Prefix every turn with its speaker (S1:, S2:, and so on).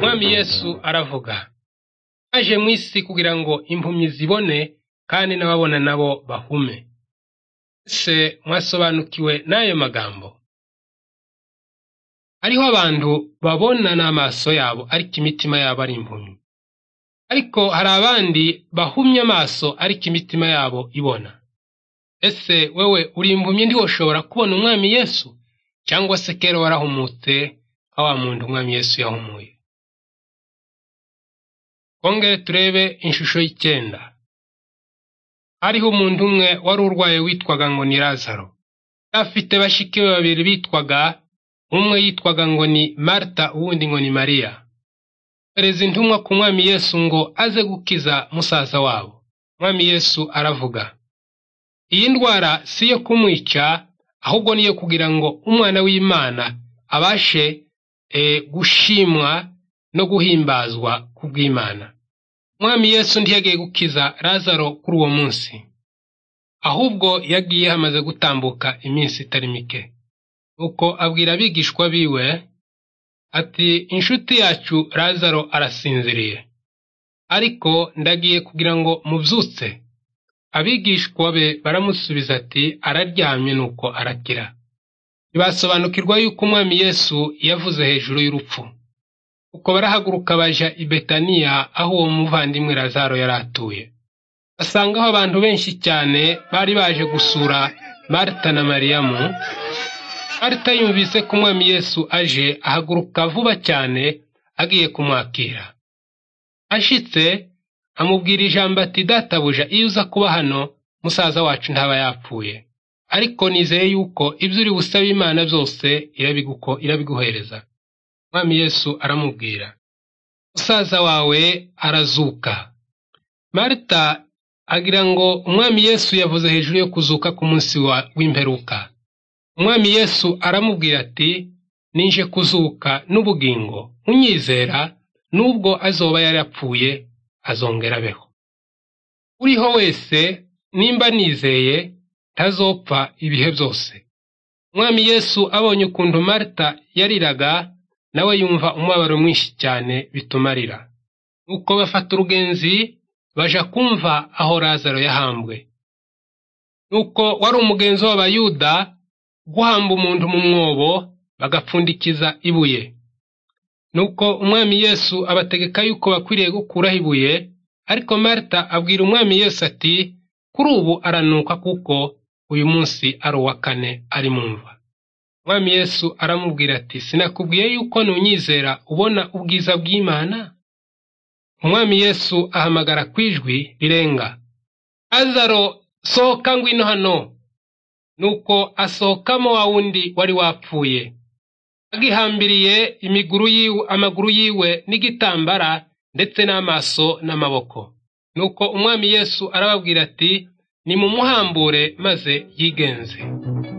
S1: Umwami Yesu aravuga, aje mu isi kugira ngo impumyi zibone kandi n'ababona nabo bahume. Ese mwasobanukiwe n'ayo magambo? Hariho abantu babona n'amaso yabo ariko imitima yabo ari impumyi. Ariko hari abandi bahumye amaso ariko imitima yabo ibona. Ese wewe uri impumyi ntiwoshobora kubona Umwami Yesu? Cyangwa se kera warahumutse nka wa muntu Umwami Yesu yahumuye? Kongere turebe ishusho y'ikenda. Hariho umuntu umwe wari urwaye witwaga ngo ni Lazaro. Afite bashiki be babiri bitwaga, umwe yitwaga ngo ni Marta uwundi ngo ni Mariya. Pereza intumwa ku Mwami Yesu ngo aze gukiza musaza wabo. Mwami Yesu aravuga, iyi ndwara si yo kumwica, ahubwo niyo kugira ngo umwana w'Imana abashe gushimwa no guhimbazwa kubw'Imana. Mwami Yesu ntiyagiye gukiza Lazaro kuri uwo munsi, ahubwo yagiye hamaze gutambuka iminsi itari mike. Uko abwira abigishwa biwe ati, inshuti yacu Lazaro arasinziriye, ariko ndagiye kugira ngo mubyutse. Abigishwa be baramusubiza ati, araryamye nuko arakira. Ntibasobanukirwa yuko Umwami Yesu yavuze hejuru y'urupfu. Uko barahaguruka baja i Betaniya, aho uwo muvandimwe Lazaro yari atuye. Basangaho abantu benshi cyane bari baje gusura Marta na Mariyamu. Marta yumvise ko Umwami Yesu aje, ahaguruka vuba cyane agiye kumwakira. Ashitse amubwira ijambo ati, databuja, iyo uza kuba hano musaza wacu ntaba yapfuye. Ariko nizeye yuko ibyo uri busaba Imana byose irabiguhereza. Umwami Yesu aramubwira, musaza wawe arazuka. Marta agira ngo Umwami Yesu yavuze hejuru yo kuzuka ku munsi w'imperuka. Umwami Yesu aramubwira ati, ninje kuzuka n'ubugingo, unyizera nubwo azoba yarapfuye azongera abeho. Uriho wese nimba nizeye ntazopfa ibihe byose. Umwami Yesu abonye ukuntu Marta yariraga, nawe yumva umubabaro mwinshi cyane bituma arira. Nuko bafata urugenzi baja kumva aho Lazaro yahambwe. Nuko wari umugenzo w'Abayuda guhamba umuntu mu mwobo bagapfundikiza ibuye. Nuko Umwami Yesu abategeka yuko bakwiriye gukuraho ibuye, ariko Marta abwira Umwami Yesu ati, kuri ubu aranuka kuko uyu munsi ari uwa kane ari mu mva. Umwami Yesu aramubwira ati, sinakubwiye yuko nunyizera ubona ubwiza bw'Imana? Umwami Yesu ahamagara kwijwi rirenga, Lazaro, sohoka ngwino hano. Nuko asohokamo wa wundi wari wapfuye, agihambiriye amaguru yiwe n'igitambara ndetse n'amaso n'amaboko. Nuko Umwami Yesu arababwira ati, nimumuhambure maze yigenze.